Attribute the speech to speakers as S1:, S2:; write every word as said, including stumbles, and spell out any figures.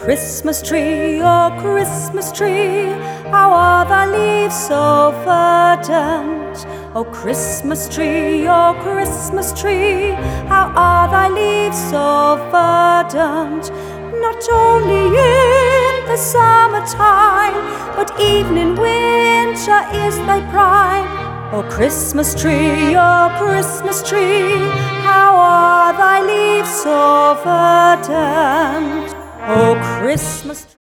S1: Christmas tree, oh Christmas tree, how are thy leaves so verdant? Oh Christmas tree, oh Christmas tree, how are thy leaves so verdant? Not only in the summertime, but even in winter is thy prime. Oh Christmas tree, oh Christmas tree, how are thy leaves so verdant? Oh Christmas